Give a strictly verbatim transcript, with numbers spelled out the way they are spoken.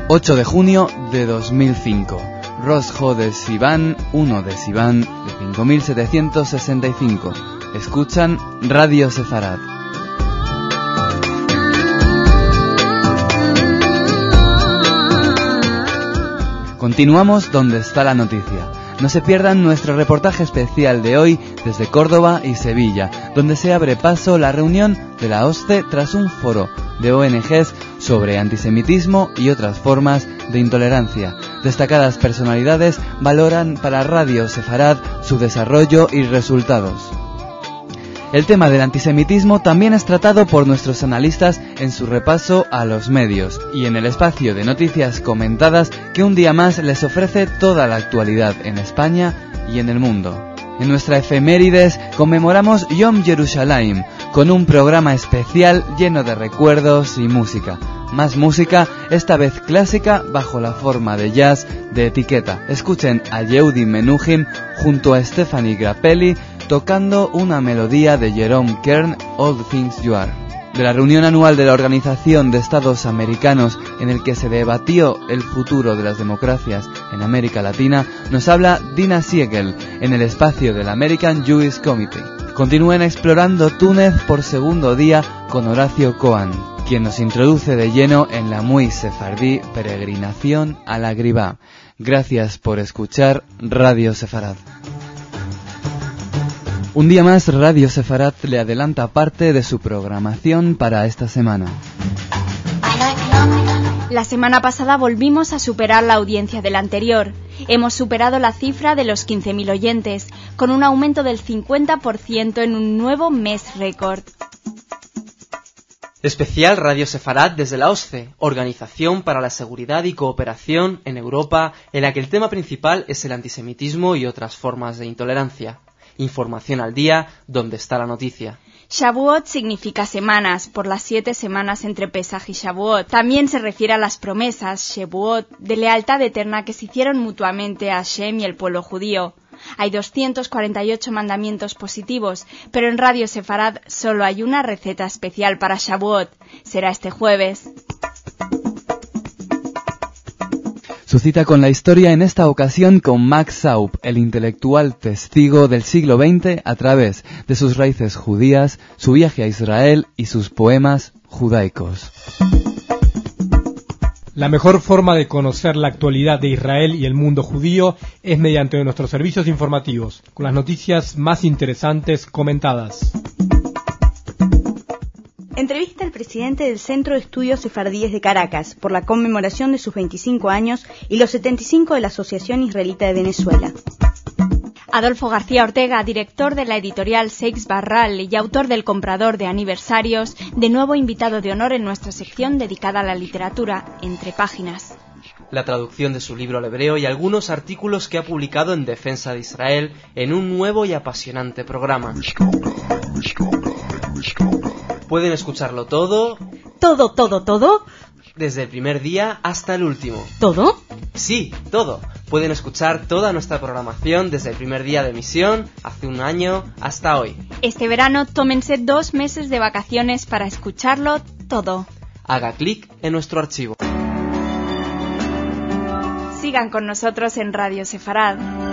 ocho de junio de dos mil cinco. Rosjo de Sivan, uno de Sivan, de cinco mil setecientos sesenta y cinco. Escuchan Radio Sefarad. Continuamos donde está la noticia. No se pierdan nuestro reportaje especial de hoy desde Córdoba y Sevilla, donde se abre paso la reunión de la OSCE tras un foro de O N Ges sobre antisemitismo y otras formas de intolerancia. Destacadas personalidades valoran para Radio Sefarad su desarrollo y resultados. El tema del antisemitismo también es tratado por nuestros analistas en su repaso a los medios y en el espacio de noticias comentadas que un día más les ofrece toda la actualidad en España y en el mundo. En nuestra efemérides conmemoramos Yom Yerushalayim con un programa especial lleno de recuerdos y música. Más música, esta vez clásica bajo la forma de jazz de etiqueta. Escuchen a Yehudi Menuhin junto a Stephanie Grappelli tocando una melodía de Jerome Kern, All the Things You Are. De la reunión anual de la Organización de Estados Americanos en el que se debatió el futuro de las democracias en América Latina, nos habla Dina Siegel en el espacio del American Jewish Committee. Continúen explorando Túnez por segundo día con Horacio Cohen, quien nos introduce de lleno en la muy sefardí peregrinación a la Gribá. Gracias por escuchar Radio Sefarad. Un día más, Radio Sefarad le adelanta parte de su programación para esta semana. La semana pasada volvimos a superar la audiencia del anterior. Hemos superado la cifra de los quince mil oyentes, con un aumento del cincuenta por ciento en un nuevo mes récord. Especial Radio Sefarad desde la OSCE, Organización para la Seguridad y Cooperación en Europa, en la que el tema principal es el antisemitismo y otras formas de intolerancia. Información al día, donde está la noticia. Shavuot significa semanas, por las siete semanas entre Pesaj y Shavuot. También se refiere a las promesas, Shevuot, de lealtad eterna que se hicieron mutuamente a Hashem y el pueblo judío. Hay doscientos cuarenta y ocho mandamientos positivos, pero en Radio Sefarad solo hay una receta especial para Shavuot. Será este jueves. Su cita con la historia en esta ocasión con Max Saup, el intelectual testigo del siglo veinte a través de sus raíces judías, su viaje a Israel y sus poemas judaicos. La mejor forma de conocer la actualidad de Israel y el mundo judío es mediante nuestros servicios informativos, con las noticias más interesantes comentadas. Entrevista al presidente del Centro de Estudios Sefardíes de Caracas por la conmemoración de sus veinticinco años y los setenta y cinco de la Asociación Israelita de Venezuela. Adolfo García Ortega, director de la editorial Seix Barral y autor del Comprador de Aniversarios, de nuevo invitado de honor en nuestra sección dedicada a la literatura, Entre Páginas. La traducción de su libro al hebreo y algunos artículos que ha publicado en defensa de Israel en un nuevo y apasionante programa. Pueden escucharlo todo... ¿Todo, todo, todo? Desde el primer día hasta el último. ¿Todo? Sí, todo. Pueden escuchar toda nuestra programación desde el primer día de emisión, hace un año, hasta hoy. Este verano tómense dos meses de vacaciones para escucharlo todo. Haga clic en nuestro archivo. Sigan con nosotros en Radio Sefarad.